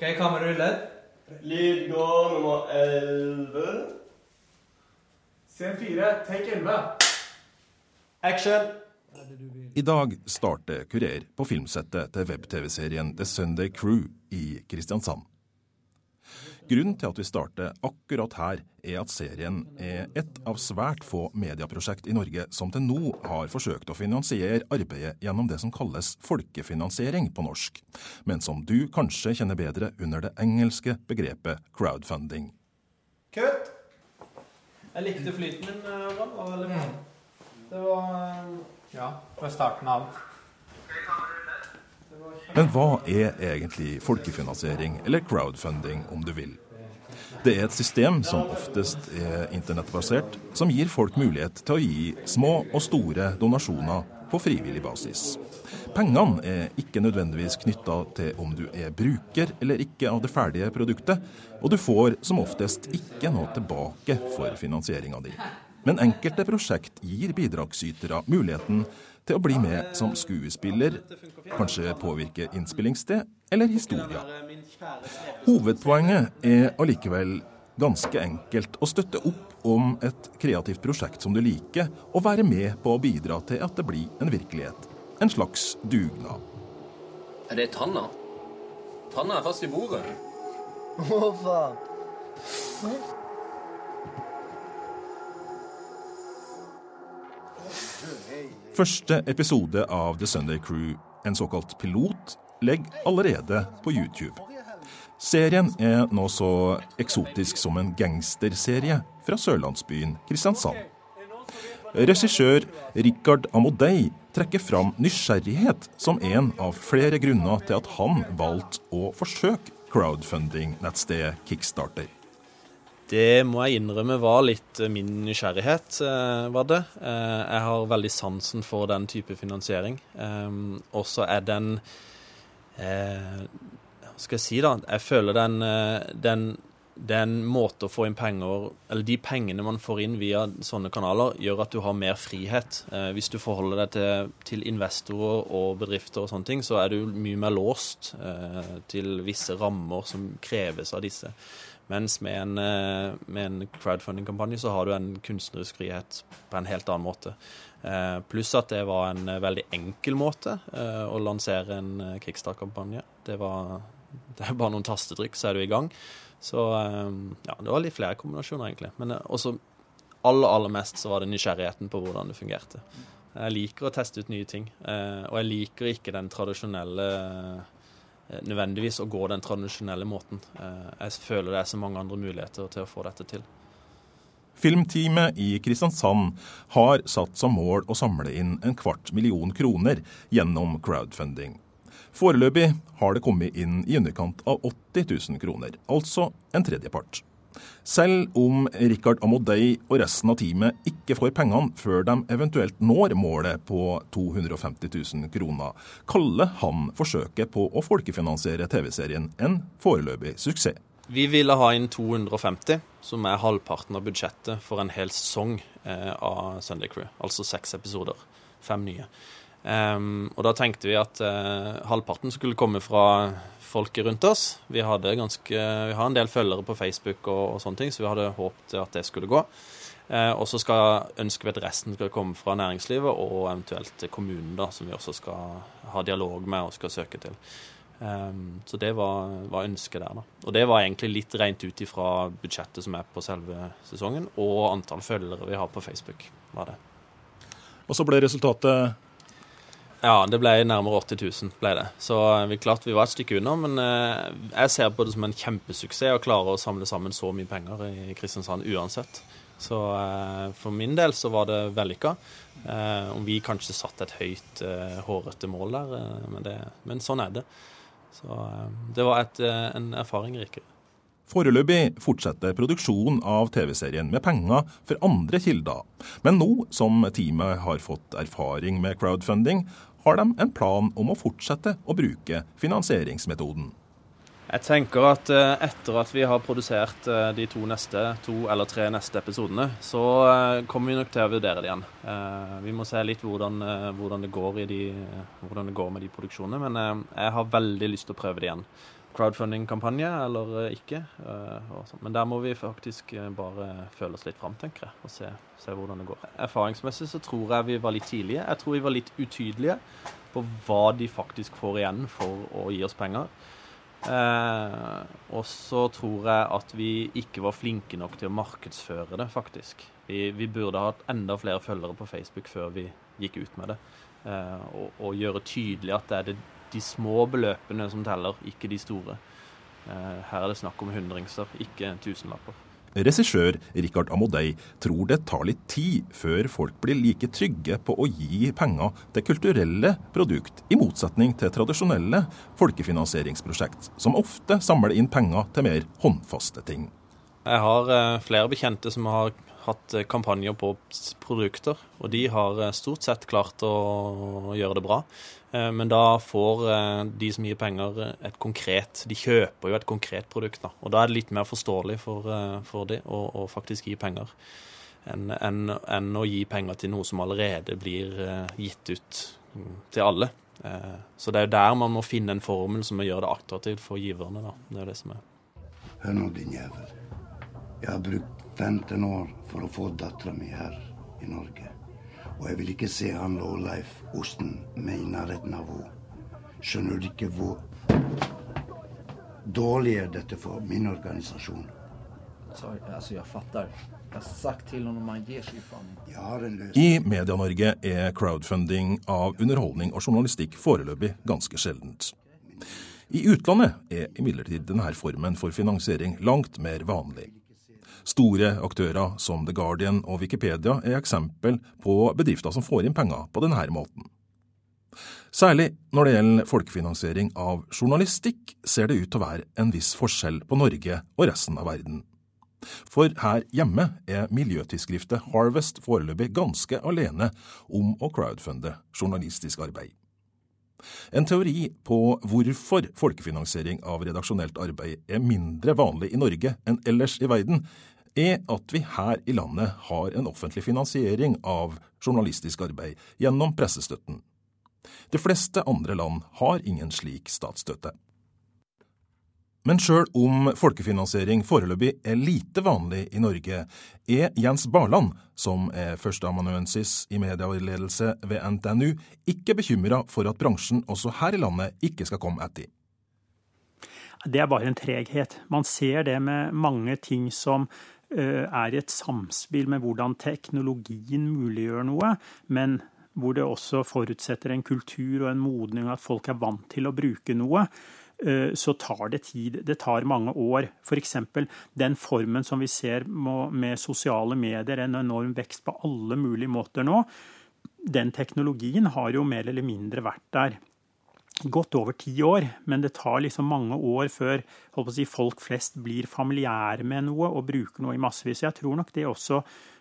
kamera rullet. Lyd går nummer 11. Scene 4, take 11. Action! I dag starter Kurer på filmsettet til web-tv-serien The Sunday Crew i Kristiansand. Grunnen til at vi starter akkurat her er at serien er et av svært få medieprosjekt i Norge som til nå har forsøkt å finansiere arbeidet gjennom det som kalles folkefinansiering på norsk, men som du kanskje kjenner bedre under det engelske begrepet crowdfunding. Kutt! Jeg likte flyten min, Ron. Det var veldig bra. Det var... Ja, fra starten av. Men hva er egentlig folkefinansiering, eller crowdfunding om du vil? Det er et system som oftest er internettbasert, som gir folk mulighet til å gi små og store donasjoner på frivillig basis. Pengene er ikke nødvendigvis knyttet til om du er bruker eller ikke av det ferdige produktet, og du får som oftest ikke noe tilbake for finansieringen din. Men enkelte prosjekt gir bidragsytere muligheten til å bli med som skuespiller, kanskje påvirke innspillingssted eller historier. Hovedpoenget er allikevel ganske enkelt å støtte opp om et kreativt prosjekt som du liker, og være med på å bidra til at det blir en virkelighet. En slags dugnad. Er det Tanna? Tanna er fast i bordet. Hvorfor? Første episode av The Sunday Crew, en såkalt pilot, legger allerede på YouTube. Serien er nå så eksotisk som en gangsterserie fra sørlandsbyen Kristiansand. Regissør Richard Amodei trekker fram nysgjerrighet som en av flere grunner til at han valgte å forsøke crowdfunding-nettstedet Kickstarter. Det må jeg innrømme var litt min nysgjerrighet, var det. Jeg har veldig sansen for den type finansiering. Og så er den, hva skal jeg si da, jeg føler den måte å få inn penger, eller de pengene man får inn via sånne kanaler, gjør at du har mer frihet. Hvis du forholder deg til investorer og bedrifter og sånne ting, så er du mye mer låst til visse rammer som kreves av disse. Mens med en crowdfunding-kampanje så har du en kunstnerisk frihet på en helt annen måte. Pluss at det var en veldig enkel måte å lansere en Kickstarter-kampanje. Det er bare noen tastetrykk, så er du i gang. Så ja, det var litt flere kombinasjoner egentlig. Men også aller mest så var det nysgjerrigheten på hvordan det fungerte. Jeg liker å teste ut nye ting, og jeg liker ikke den tradisjonelle nødvendigvis å gå den tradisjonelle måten. Jeg føler det er så mange andre muligheter til å få dette til. Filmteamet i Kristiansand har satt som mål å samle inn 250 000 kroner gjennom crowdfunding. Foreløpig har det kommet inn i underkant av 80 000 kroner, altså en tredjepart. Selv om Richard Amodei og resten av teamet ikke får pengene før de eventuelt når målet på 250 000 kroner, kaller han forsøket på å folkefinansiere TV-serien en foreløpig suksess. Vi ville ha inn 250, som er halvparten av budsjettet for en hel sesong av Sunday Crew, altså 6 episoder, 5 nye. Og da tenkte vi at halvparten skulle komme fra folket rundt oss. Vi har en del følgere på Facebook og sånne ting, så vi hadde håpet at det skulle gå. Og så ønsker vi at resten skal komme fra næringslivet og eventuelt kommunen da, som vi også skal ha dialog med og skal søke til. Så det var ønsket der da. Og det var egentlig litt rent ut ifra budsjettet som er på selve sesongen, og antall følgere vi har på Facebook, var det. Og så ble resultatet... Ja, det ble nærmere 80 000, ble det. Så vi var et stykke unna, men jeg ser på det som en kjempesuksess å klare å samle sammen så mye penger i Kristiansand uansett. Så for min del så var det vellykket. Om vi kanskje satt et høyt, hårete mål der, men sånn er det. Så det var en erfaring rikere. Foreløpig fortsetter produksjonen av TV-serien med penger for andre kilder. Men nå som teamet har fått erfaring med crowdfunding, har de en plan om å fortsette å bruke finansieringsmetoden. Jeg tenker at etter at vi har produsert de 2 eller 3 neste episodene, så kommer vi nok til å vurdere det igjen. Vi må se litt hvordan det går med de produksjonene, men jeg har veldig lyst til å prøve det igjen. crowdfunding-kampanje eller ikke. Men der må vi faktisk bare føle oss litt frem, tenker jeg, og se hvordan det går. Erfaringsmessig så tror jeg vi var litt tidlige. Jeg tror vi var litt utydelige på hva de faktisk får igjen for å gi oss penger. Og så tror jeg at vi ikke var flinke nok til å markedsføre det, faktisk. Vi burde ha hatt enda flere følgere på Facebook før vi gikk ut med det. Og gjøre tydelig at det er de små beløpene som teller, ikke de store. Her det snakk om hundringser, ikke tusenlapper. Regissør Richard Amodei tror det tar litt tid før folk blir like trygge på å gi penger til kulturelle produkt, i motsetning til tradisjonelle folkefinansieringsprosjekt, som ofte samler inn penger til mer håndfaste ting. Jeg har flere bekjente som har hatt kampanjer på produkter, og de har stort sett klart å gjøre det bra. Men da får de som gir penger de kjøper jo et konkret produkt da. Og da er det litt mer forståelig for de å faktisk gi penger enn å gi penger til noe som allerede blir gitt ut til alle. Så det er jo der man må finne en formel som gjør det attraktivt for giverne da. Det er det som er. Hør nå, din jævel. Jeg har brukt 15 år for å få datteren min her i Norge. Og jeg vil ikke se han og Leif Osten med i nærheten av henne. Skjønner du ikke hvor dårlig dette for min organisasjon? Altså, jeg fattar. Jeg har sagt til honom man ger sig fan. Jeg har en løsning. I Media-Norge er crowdfunding av underholdning og journalistikk foreløpig ganske sjeldent. I utlandet er imidlertid denne formen for finansiering langt mer vanlig. Store aktører som The Guardian og Wikipedia er eksempel på bedrifter som får inn penger på denne måten. Særlig når det gjelder folkefinansiering av journalistikk, ser det ut til å være en viss forskjell på Norge og resten av verden. For her hjemme er miljøtidsskriftet Harvest foreløpig ganske alene om å crowdfunde journalistisk arbeid. En teori på hvorfor folkefinansiering av redaksjonelt arbeid er mindre vanlig i Norge enn ellers i verden, er at vi her i landet har en offentlig finansiering av journalistisk arbeid gjennom pressestøtten. De fleste andre land har ingen slik statsstøtte. Men selv om folkefinansiering foreløpig er lite vanlig i Norge, er Jens Barland, som er førsteamanuensis i medieledelse ved NTNU, ikke bekymret for at bransjen også her i landet ikke skal komme etter. Det er bare en treghet. Man ser det med mange ting som er i et samspill med hvordan teknologien muliggjør noe, men hvor det også forutsetter en kultur og en modning at folk er vant til å bruke noe, så tar det tid. Det tar mange år. For eksempel den formen som vi ser med sosiale medier, en enorm vekst på alle mulige måter nå, den teknologien har jo mer eller mindre vært der. Godt over 10 år, men det tar liksom mange år før folk flest blir familiære med noe og bruker noe i massevis. Jeg tror nok det også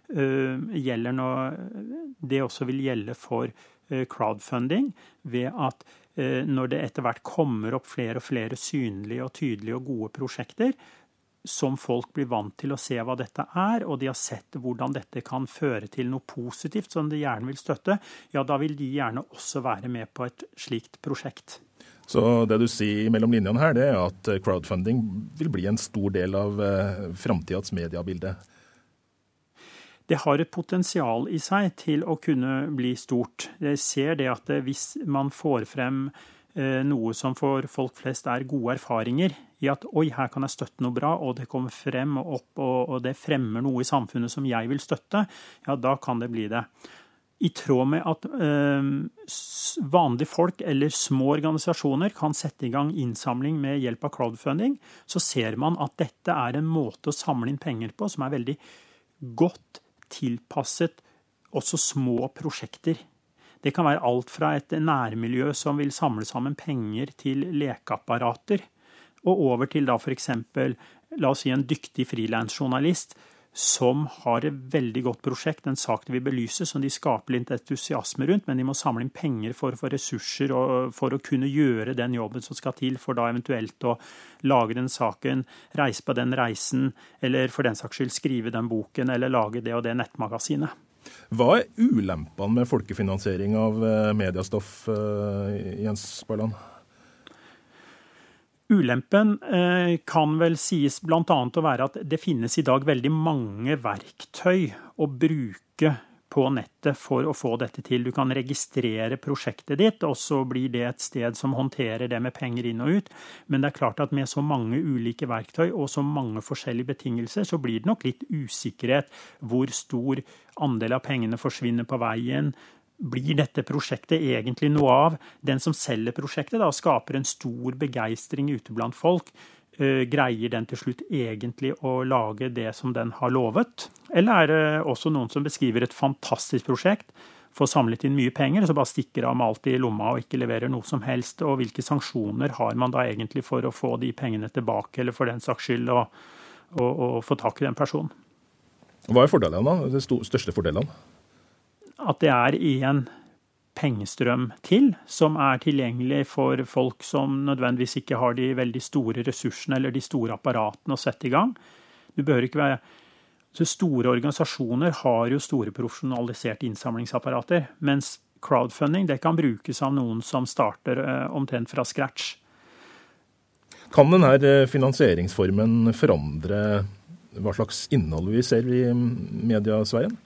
vil gjelde for crowdfunding, ved at når det etter hvert kommer opp flere og flere synlige og tydelige og gode prosjekter, som folk blir vant til å se hva dette er, og de har sett hvordan dette kan føre til noe positivt som de gjerne vil støtte, ja, da vil de gjerne også være med på et slikt prosjekt. Så det du sier mellom linjene her, det er at crowdfunding vil bli en stor del av fremtidens mediebilde? Det har et potensial i seg til å kunne bli stort. Jeg ser det at hvis man får frem noe som for folk flest er gode erfaringer, i at oi, her kan jeg støtte noe bra, og det kommer frem og opp, og det fremmer noe i samfunnet som jeg vil støtte, ja, da kan det bli det. I tråd med at vanlige folk eller små organisasjoner kan sette i gang innsamling med hjelp av crowdfunding, så ser man at dette er en måte å samle inn penger på som er veldig godt tilpasset også små prosjekter. Det kan være alt fra et nærmiljø som vil samle sammen penger til lekeapparater, og over til da for eksempel, la oss si en dyktig frilansjournalist som har et veldig godt prosjekt, en sak de vil belyse, som de skaper litt entusiasme rundt, men de må samle inn penger for å få ressurser og for å kunne gjøre den jobben som skal til, for da eventuelt å lage den saken, reise på den reisen, eller for den saks skyld skrive den boken, eller lage det og det nettmagasinet. Hva er ulempene med folkefinansiering av mediestoff, Jens Barland? Ulempen kan vel sies blant annet å være at det finnes i dag veldig mange verktøy å bruke på nettet for å få dette til. Du kan registrere prosjektet ditt, og så blir det et sted som håndterer det med penger inn og ut. Men det er klart at med så mange ulike verktøy og så mange forskjellige betingelser, så blir det nok litt usikkerhet hvor stor andel av pengene forsvinner på veien. Blir dette prosjektet egentlig noe av? Den som selger prosjektet da, skaper en stor begeistring ute blant folk. Greier den til slutt egentlig å lage det som den har lovet? Eller er det også noen som beskriver et fantastisk prosjekt, får samlet inn mye penger, og så bare stikker av med alt i lomma og ikke leverer noe som helst? Og hvilke sanksjoner har man da egentlig for å få de pengene tilbake, eller for den saks skyld å få tak i den personen? Hva er fordelene da? De største fordelene? At det er en pengestrøm til, som er tilgjengelig for folk som nødvendigvis ikke har de veldig store ressursene eller de store apparatene å sette i gang. Du behøver ikke være... Så store organisasjoner har jo store profesjonaliserte innsamlingsapparater, mens crowdfunding det kan brukes av noen som starter omtrent fra scratch. Kan denne finansieringsformen forandre hva slags innhold vi ser i mediasfæren?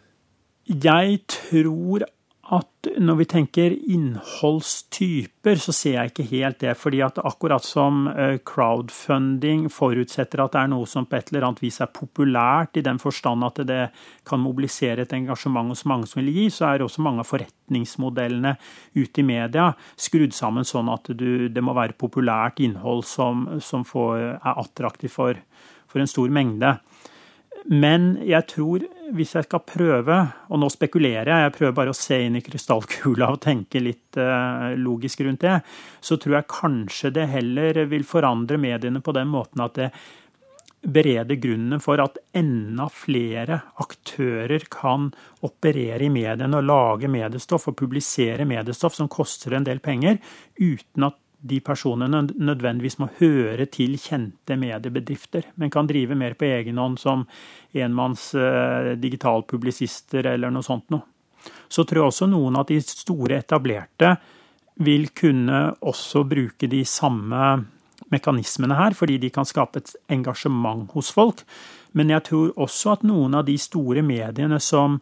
Jeg tror at når vi tenker innholdstyper, så ser jeg ikke helt det, fordi at akkurat som crowdfunding forutsetter at det er noe som på et eller annet vis er populært, i den forstand at det kan mobilisere et engasjement hos mange som vil gi, så er også mange av forretningsmodellene ute i media skrudd sammen sånn at det må være populært innhold som er attraktivt for en stor mengde. Men jeg tror, hvis jeg skal prøve, og nå spekulerer jeg prøver bare å se inn i krystallkula og tenke litt logisk rundt det, så tror jeg kanskje det heller vil forandre mediene på den måten at det bereder grunnen for at enda flere aktører kan operere i mediene og lage mediestoff og publisere mediestoff som koster en del penger, uten at de personene nødvendigvis må høre til kjente mediebedrifter, men kan drive mer på egen hånd som enmanns digitalpublisister eller noe sånt noe. Så tror jeg også noen av de store etablerte vil kunne også bruke de samme mekanismene her, fordi de kan skape et engasjement hos folk. Men jeg tror også at noen av de store mediene som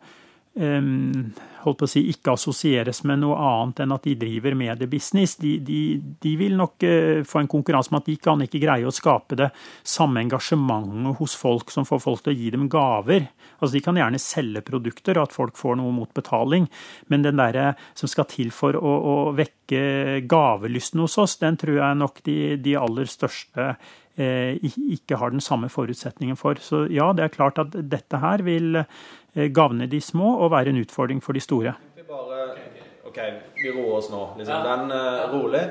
ikke assosieres med noe annet enn at de driver mediebusiness, de vil nok få en konkurranse med at de kan ikke greie å skape det samme engasjementet hos folk som får folk til å gi dem gaver. Altså de kan gjerne selge produkter og at folk får noe mot betaling, men den der som skal til for å vekke gavelysten hos oss, den tror jeg nok de aller største ikke har den samme forutsetningen for. Så ja, det er klart at dette her vil gagne de små og være en utfordring for de store. Ok, vi roer oss nå. Liksom. Den rolig.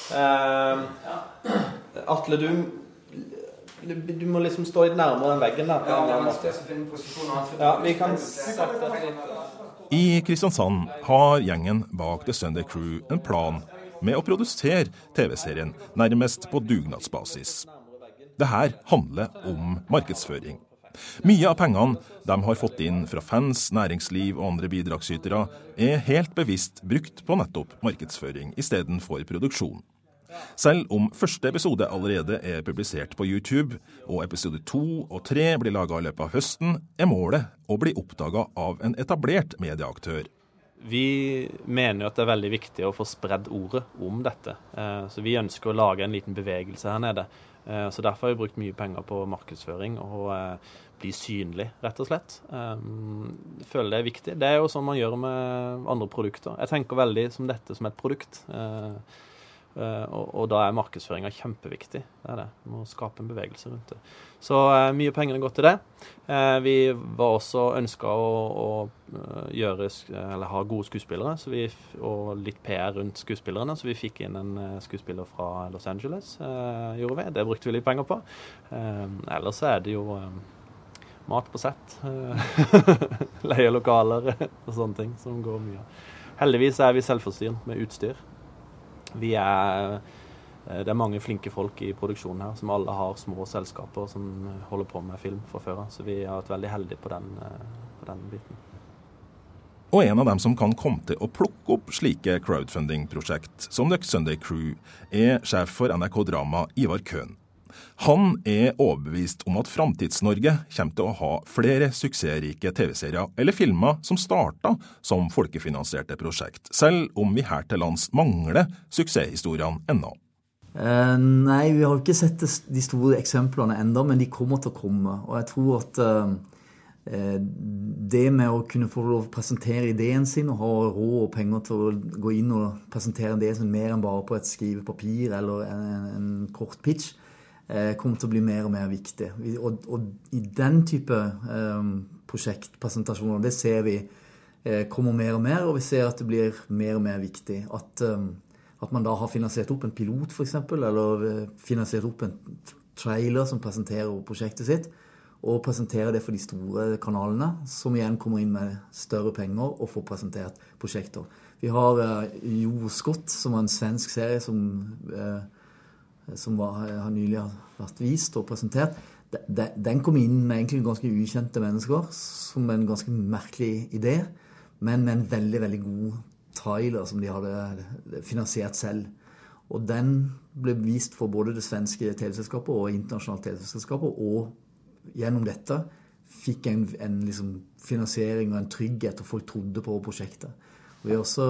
Atle, du må liksom stå litt nærmere den veggen der. Ja, vi kan sakte litt. I Kristiansand har gjengen bak The Sunday Crew en plan med å produsere TV-serien nærmest på dugnadsbasis. Det her handler om markedsføring. Mye av pengene de har fått inn fra fans, næringsliv og andre bidragsytere er helt bevisst brukt på nettopp markedsføring i stedet for produksjon. Selv om første episode allerede er publisert på YouTube, og episode 2 og 3 blir laget i løpet av høsten, er målet å bli oppdaget av en etablert medieaktør. Vi mener jo at det er veldig viktig å få spredd ordet om dette, så vi ønsker å lage en liten bevegelse her nede. Så derfor har vi brukt mye penger på markedsføring og bli synlig, rett og slett. Jeg føler det er viktig. Det er jo sånn man gjør med andre produkter. Jeg tenker veldig som dette som et produkt, og da er markedsføringen kjempeviktig. Det er det. Vi må skape en bevegelse rundt det. Så mye penger går til det. Vi var også ønsket å ha gode skuespillere, og litt PR rundt skuespillerne, så vi fikk inn en skuespiller fra Los Angeles, gjorde vi. Det brukte vi litt penger på. Ellers er det jo mat på sett, leie lokaler og sånne ting som går mye. Heldigvis er vi selvforstyrret med utstyr. Det er mange flinke folk i produksjonen her, som alle har små selskaper som holder på med film fra før, så vi har vært veldig heldige på den biten. Og en av dem som kan komme til å plukke opp slike crowdfunding-prosjekt som The Sunday Crew, sjef for NRK Drama Ivar Køhn. Han overbevist om at Framtids-Norge kommer til å ha flere suksessrike TV-serier eller filmer som startet som folkefinansierte prosjekt, selv om vi her til lands mangler suksesshistoriene ennå. Nei, vi har jo ikke sett de store eksemplene enda, men de kommer til å komme. Og jeg tror at det med å kunne få lov å presentere ideen sin og ha råd og penger til å gå inn og presentere det som mer enn bare på et skrivepapir eller en kort pitch, kommer til å bli mer og mer viktig. Og i den type prosjektpresentasjoner, det ser vi kommer mer og mer, og vi ser at det blir mer og mer viktig. At man da har finansiert opp en pilot for eksempel, eller finansiert opp en trailer som presenterer prosjektet sitt, og presenterer det for de store kanalene, som igjen kommer inn med større penger og får presentert prosjekter. Vi har Jordskott, som var en svensk serie som har nylig vært vist og presentert. Den kom inn med egentlig ganske ukjente mennesker, som en ganske merkelig idé, men med en veldig, veldig god trailer som de hadde finansiert selv. Og den ble vist for både det svenske TV-selskapet og internasjonale TV-selskapet, og gjennom dette fikk en liksom finansiering og en trygghet, og folk trodde på prosjektet. Vi har også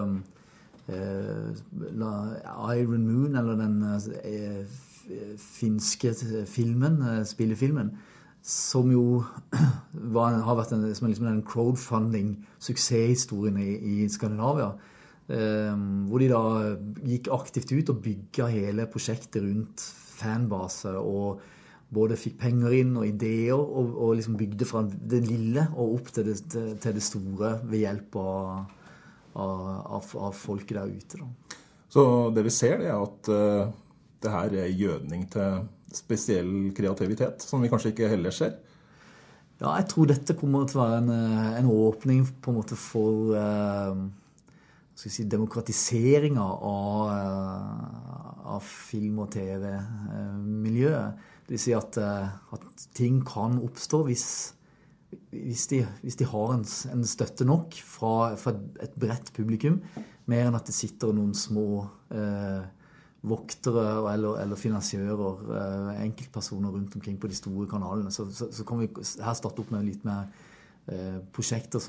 Iron Moon, eller den finske filmen, spillefilmen, som jo har vært en crowdfunding-suksesshistorien i Skandinavia, hvor de da gikk aktivt ut og bygget hele prosjektet rundt fanbase, og både fikk penger inn og ideer, og liksom bygde fra det lille og opp til det store ved hjelp av folket der ute. Da. Så det vi ser, det at det her gjødning til spesiell kreativitet, som vi kanskje ikke heller ser? Ja, jeg tror dette kommer til å være en åpning på en måte for demokratiseringen av film- og TV-miljøet. Det vil si at ting kan oppstå hvis de har en støtte nok fra et bredt publikum, mer enn at det sitter noen små voktere eller finansiører, enkeltpersoner rundt omkring på de store kanalene. Så kan vi her starte opp med litt mer prosjekter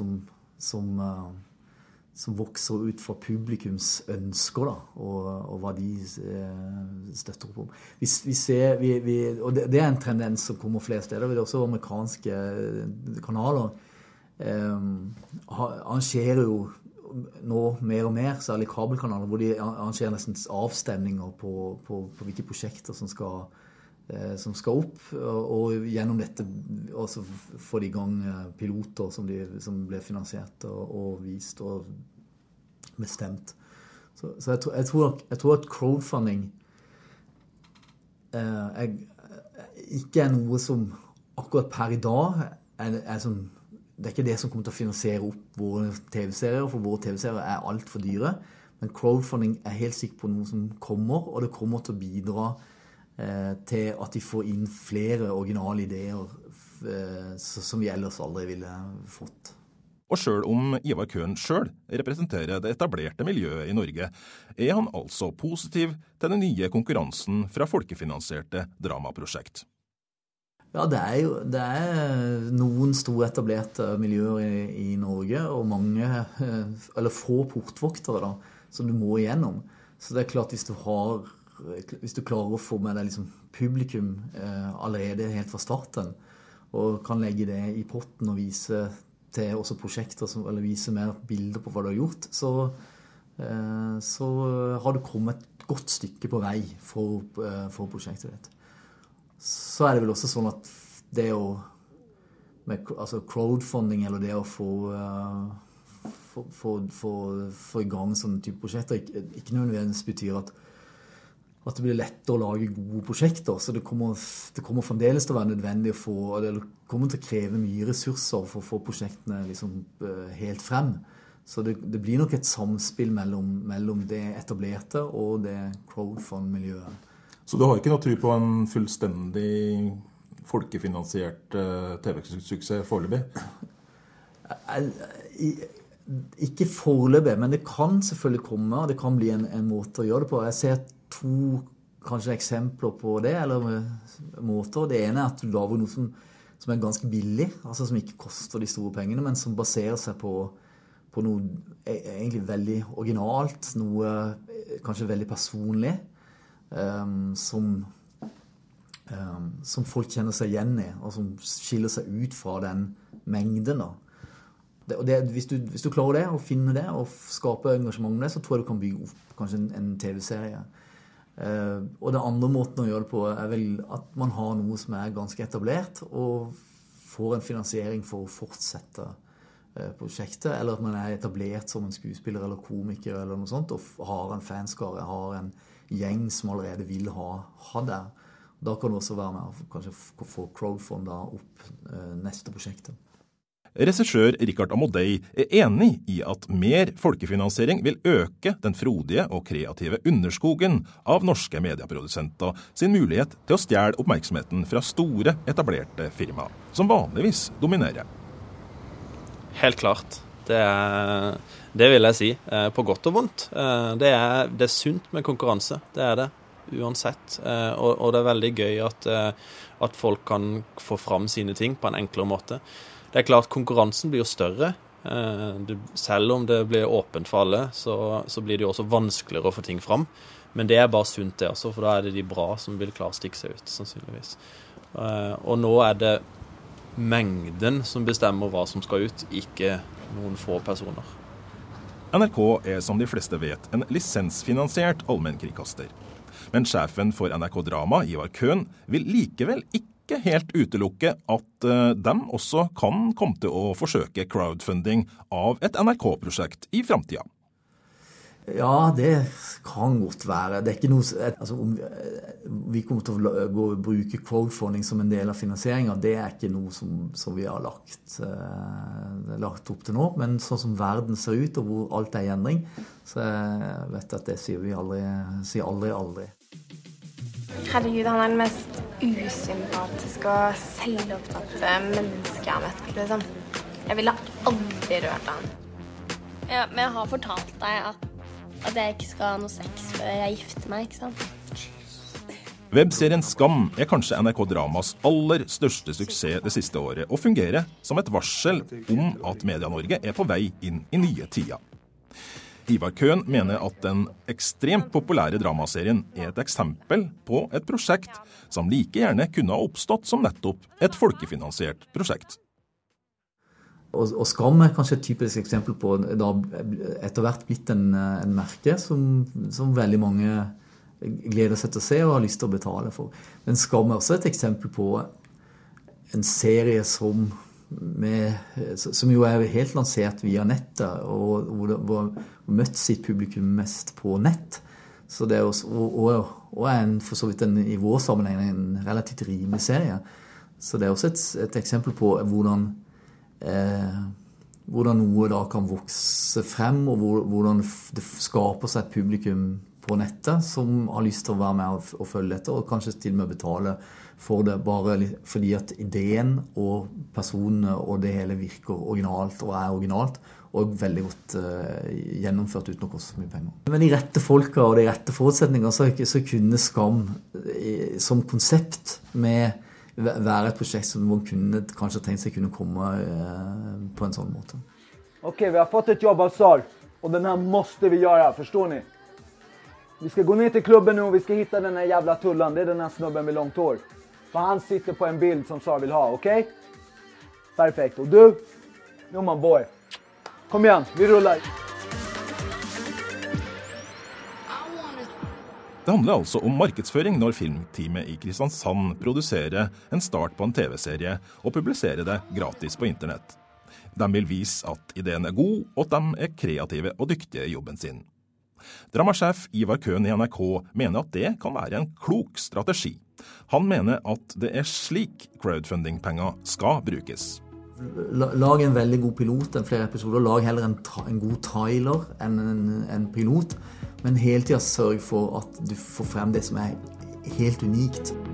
som vokser ut fra publikums ønsker, da, og hva de støtter opp om. Og det en tendens som kommer flere steder. Det er også amerikanske kanaler arrangerer jo nå mer og mer, særlig kabelkanaler, hvor de arrangerer nesten avstemninger på hvilke prosjekter som skal opp, og gjennom dette også får de i gang piloter som ble finansiert og vist og bestemt. Så jeg tror at crowdfunding ikke noe som akkurat per i dag det ikke det som kommer til å finansiere opp våre TV-serier, for våre TV-serier alt for dyre, men crowdfunding helt sikkert på noe som kommer, og det kommer til å bidra til at de får inn flere originale ideer som vi ellers aldri ville fått. Og selv om Ivar Køhn selv representerer det etablerte miljøet i Norge, han altså positiv til den nye konkurransen fra folkefinansierte dramaprosjekt. Ja, det er noen store etablerte miljøer i Norge, og mange, eller få portvoktere da, som du må igjennom. Så det er klart hvis du klarer å få med deg liksom publikum allerede helt fra starten, og kan legge det i potten og vise til også prosjekter, eller vise mer bilder på hva du har gjort, så har du kommet et godt stykke på vei for prosjektet ditt. Så er det vel også sånn at det altså crowdfunding, eller det å få i gang sånne type prosjekter, ikke nødvendigvis betyr at det blir lettere å lage gode prosjekter, så det kommer fremdeles til å være nødvendig det kommer til å kreve mye ressurser for å få prosjektene liksom helt frem. Så det blir nok et samspill mellom det etablerte og det crowdfund-miljøet. Så du har ikke noe tro på en fullstendig folkefinansiert TV-suksess foreløpig? Ikke foreløpig, men det kan selvfølgelig komme, og det kan bli en måte å gjøre det på. Jeg ser 2 kanskje eksempler på det, eller måter. Det ene at du lager noe som ganske billig, altså som ikke koster de store pengene, men som baserer seg på noe egentlig veldig originalt, noe kanskje veldig personlig, som folk kjenner seg igjen i, og som skiller seg ut fra den mengden da. Hvis du klarer det, og finner det, og skaper engasjement med det, så tror jeg du kan bygge opp kanskje en TV-serie. Og den andre måten å gjøre det på vel at man har noe som ganske etablert, og får en finansiering for å fortsette prosjektet, eller at man etablert som en skuespiller eller komiker eller noe sånt, og har en fanskare, har en gjeng som allerede vil ha det. Da kan du også være med og kanskje få crowdfundet opp neste prosjektet. Regissør Richard Amodei enig i at mer folkefinansiering vil øke den frodige og kreative underskogen av norske medieprodusenter sin mulighet til å stjele oppmerksomheten fra store, etablerte firmaer, som vanligvis dominerer. Helt klart. Det vil jeg si. På godt og vondt. Det er sunt med konkurranse. Det det. Uansett. Og det veldig gøy at folk kan få fram sine ting på en enklere måte. Det klart, konkurransen blir jo større. Selv om det blir åpent for alle, så blir det jo også vanskeligere å få ting fram. Men det bare sunt det også, for da det de bra som vil klare å stikke seg ut, sannsynligvis. Og nå det mengden som bestemmer hva som skal ut, ikke noen få personer. NRK som de fleste vet, en lisensfinansiert allmennkringkaster. Men sjefen for NRK Drama, Ivar Køhn, vil likevel ikke helt utelukke at de også kan komme til å forsøke crowdfunding av et NRK-prosjekt i fremtiden. Ja, det kan godt være. Det ikke noe, altså om vi kommer til å bruke crowdfunding som en del av finansieringen, det ikke noe som vi har lagt opp til nå, men sånn som verden ser ut og hvor alt i endring, så jeg vet at det sier vi aldri. Herregud, han den mest usympatiske og selvopptatte mennesket jeg har møtt, liksom. Jeg ville aldri rørt han. Ja, men jeg har fortalt deg at jeg ikke skal ha noe sex før jeg gifter meg, ikke sant? Webserien Skam kanskje NRK Dramas aller største suksess det siste året, og fungerer som et varsel om at Media-Norge på vei inn i nye tider. Ivar Køhn mener at den ekstremt populære dramaserien et eksempel på et prosjekt som like gjerne kunne ha oppstått som nettopp et folkefinansiert prosjekt. Og Skam kanskje et typisk eksempel på da etter hvert blitt en merke som veldig mange gleder seg til å se og har lyst til å betale for. Men Skam også et eksempel på en serie som jo helt lansert via nettet, og hvor har møtt sitt publikum mest på nett. Så det også, og for så vidt i vår sammenheng en relativt rimelig serie. Så det også et eksempel på hvordan noe da kan vokse frem, og hvordan det skaper seg et publikum på nettet som har lyst til å være med og følge dette, og kanskje til og med betale for det, bare fordi at ideen og personene og det hele virker originalt og originalt, og veldig godt gjennomført uten å koste så mye penger. Men de rette folka og de rette forutsetninger, så kunne Skam som konsept være et prosjekt som man kunne kanskje tenkt seg kunne komme på en sånn måte. Okej, vi har fått ett jobb av Sar, och den här måste vi göra, förstår ni? Vi ska gå ner till klubben nu och vi ska hitta den här jävla tullan, det är den här snubben med långt hår. För han sitter på en bild som Sar vill ha, okej? Perfekt, och du? No my boy. Kom igen, vi rullar. Det handler altså om markedsføring når filmteamet i Kristiansand produserer en start på en TV-serie og publiserer det gratis på internett. De vil vise at ideen god, og at de kreative og dyktige i jobben sin. Dramasjef Ivar Køhn i NRK mener at det kan være en klok strategi. Han mener at det slik crowdfunding-penger skal brukes. Lag en veldig god pilot, flere episoder. Lag heller en god trailer enn en pilot. Men hele tiden sørg for at du får frem det som helt unikt.